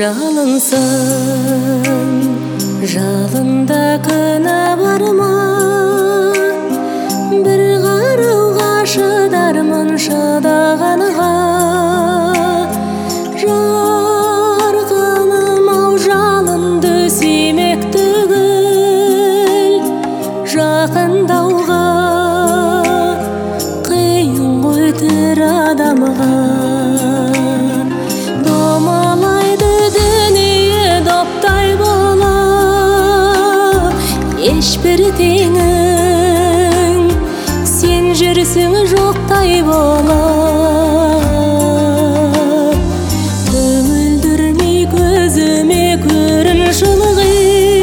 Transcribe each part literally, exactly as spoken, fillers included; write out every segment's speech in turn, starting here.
жалынсың, жалында күнә бар ма? Бір қарауға шыдармын шыдағанға. Жарқыным ау жалынды сүймек түгіл, жақындауға қиын ғой тірі адамға. Ешбір теңің сен жүрсің жоқтай болып, көмілдірмей көзіме көрін шылғы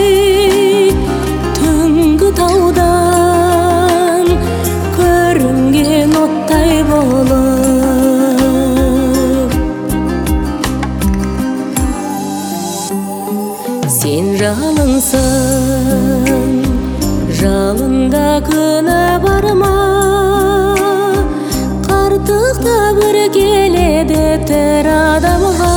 түнгі таудан көрінген оттай болып. Сен жалынсың, жалында күнә бар ма? Қарттықта бір келеді тірі адамға.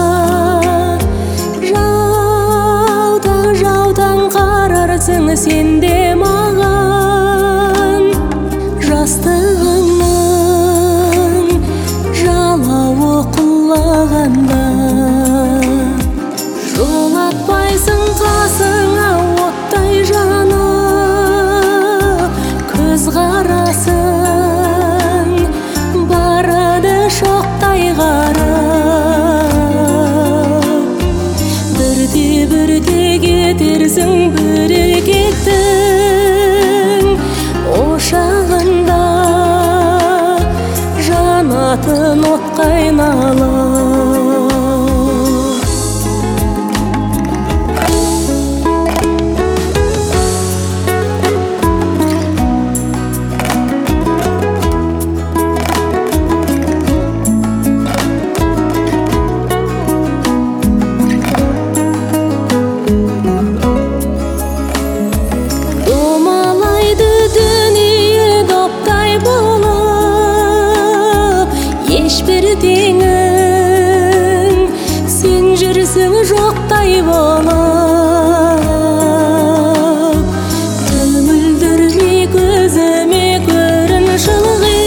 Жаутаң жаутаң қарарсың сен де маған, жастығыңның жалауы құлағанда. Жолатпайсың қасыңа оттай жанып, көз қарасың барады шоқтай қарап. Бірде-бірде кетерсің берекеттің ошағында, жанатын отқа айналып. Ешбір теңің сен жүрсің жоқтай болып, көмілдірмей көзіме көрін шылғы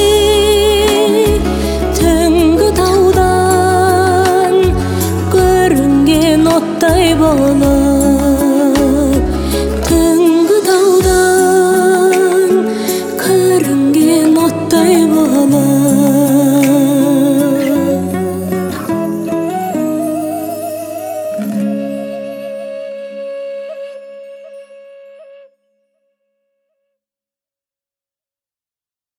түнгі таудан көрінген оттай болып.